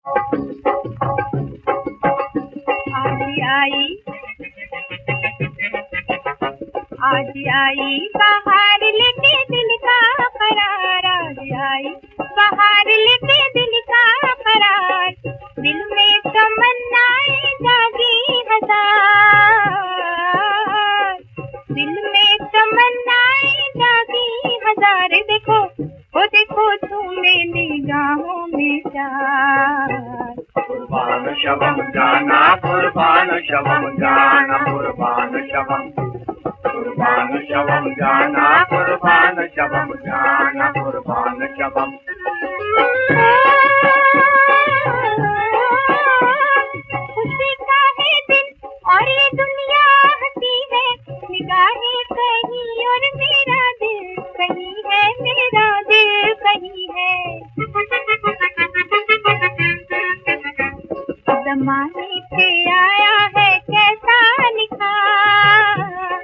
आज आई बाहर लेके दिल का करार, आज आई बाहर लेके दिल का करार। दिल में तमन्नाएं जागी हजार, दिल में तमन्नाएं जागी हजार। देखो वो देखो तुम्हें निगाहों में प्यार। कुर्बान शवम जाना, कुर्बान शवम जाना, कुर्बान शवम, कुर्बान शवम जाना, कुर्बान शवम जाना, कुर्बान शवम। खुशी का है दिन और ये दुनिया हंसी है, निगाहें कहीं और मेरा दिल कहीं है, मेरा दिल कहीं है। ज़माने पे आया है कैसा निखार,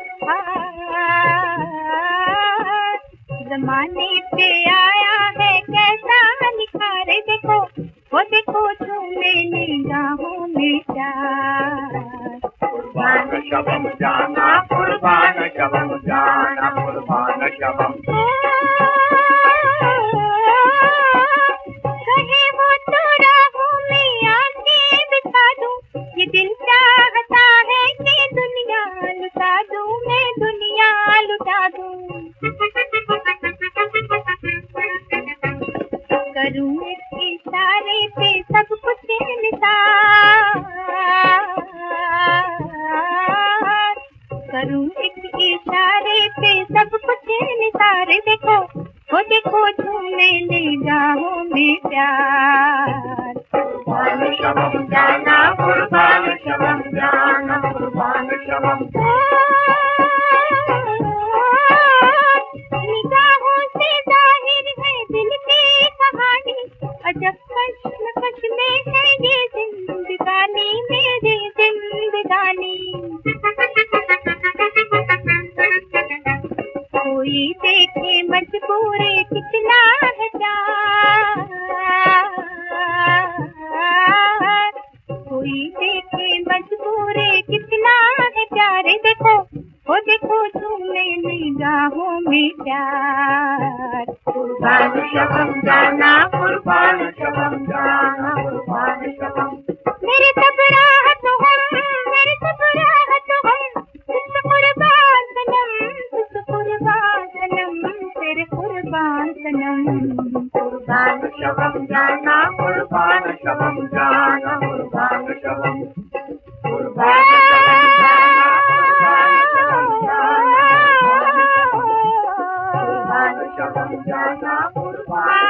ज़माने पे आया है कैसा निखार। देखो वो देखो तुम्हें निगाहों में प्यार। कुर्बान शवम जाना, कुर्बान शवम जाना, कुर्बान शवम। कहे वो तो राहों में आके बिता दूं, ये दिल चाहता है कि दुनिया लुटा दूं, मैं दुनिया लुटा दूं। करूं एक इशारे पे सब कुछ निसार, करूं एक इशारे पे सब कुछ निसार। देखो वो देखो तुम्हें निगाहों में प्यार। कुर्बान शवम जाना, कुर्बान शवम जाना, कुर्बान शवम। निगाहों से जाहिर है दिल की कहानी, अजब कश्मकश में है ये जिंदगानी, मेरी जिंदगानी। कोई देखे मजबूरी कितना है प्यार, कोई देखे मजबूरी कितना है प्यार। देखो वो देखो तुम्हें निगाहों में प्यार। कुर्बान शवम जाना, कुर्बान शवम जाना, कुर्बान शवम। मेरे सब राहत हम, मेरे सब राहत हम, तुझ कुर्बान सनम, तुझ कुर्बान सनम, तेरे कुर्बान सनम। कुर्बान शवम जाना, कुर्बान शवम जाना, कुर्बान शवम। कुर्बान शवम जाना, कुर्बान शवम जाना, कुर्बान शवम जाना, कुर्बान।